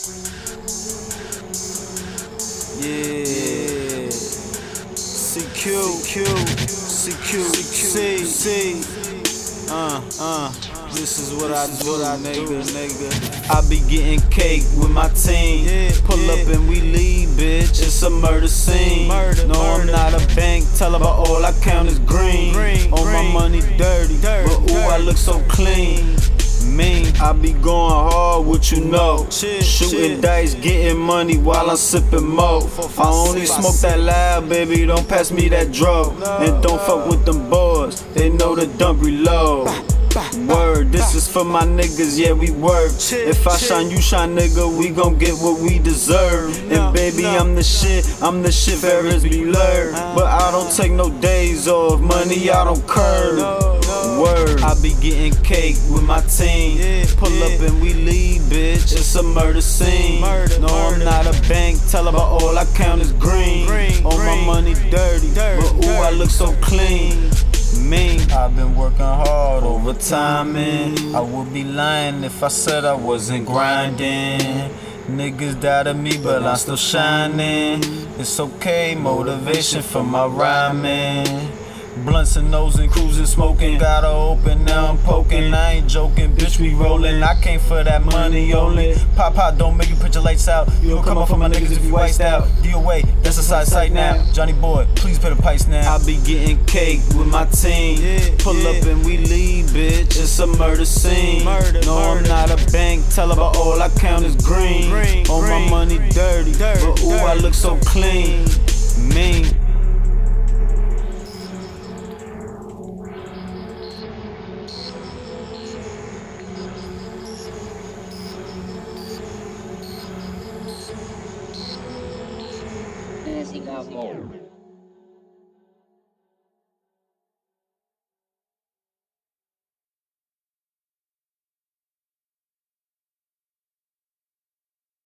Yeah. CQ. This is what I do, nigga. I be getting cake with my team. Pull up and we leave, bitch. It's a murder scene. No, I'm not a bank teller, but all I count is green. All my money dirty, but ooh, I look so clean. Mean, I be going hard, what you know. Shooting dice, getting money while I'm sipping mo. I only smoke that loud, baby, don't pass me that drug. And don't fuck with them boys, they know the dump reload. Word, this is for my niggas, yeah, we work. If I shine, you shine, nigga, we gon' get what we deserve. And baby, I'm the shit, Ferris be blurred. But I don't take no days off, money I don't curb. Word, I be getting cake with my team. Pull up and we leave, bitch, it's a murder scene. No, I'm not a bank teller, but all I count is green. All my money dirty, but ooh, I look so clean. I've been working hard overtime, and I would be lying if I said I wasn't grinding. Niggas doubted me, but I'm still shining. It's okay, motivation for my rhyming. Blunts and nose and cruising, smoking. Gotta open, now I'm poking. I ain't joking, bitch, we rolling. I came for that money only. Pop, don't make you put your lights out. You don't come up for my niggas if you iced out. DOA, that's a side sight now. Johnny boy, please pay the price now. I be getting cake with my team. Pull up and we leave, bitch. It's a murder scene. No, I'm not a bank teller, but all I count is green. All my money dirty, but ooh, I look so clean. Mean. He got more.